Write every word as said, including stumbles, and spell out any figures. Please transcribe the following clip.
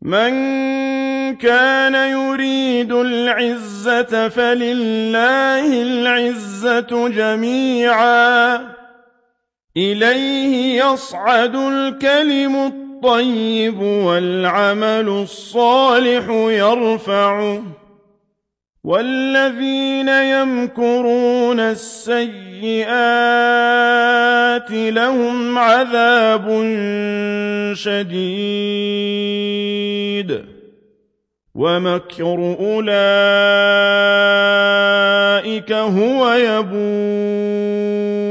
مَن كَانَ يُرِيدُ الْعِزَّةَ فَلِلَّهِ الْعِزَّةُ جَمِيعًا ۚ إِلَيْهِ يَصْعَدُ الْكَلِمُ الطَّيِّبُ وَالْعَمَلُ الصَّالِحُ يَرْفَعُهُ ۚ وَالَّذِينَ يَمْكُرُونَ السَّيِّئَاتِ لَهُمْ عَذَابٌ شَدِيدٌ ۖ وَمَكْرُ أُولَٰئِكَ هُوَ يَبُورُ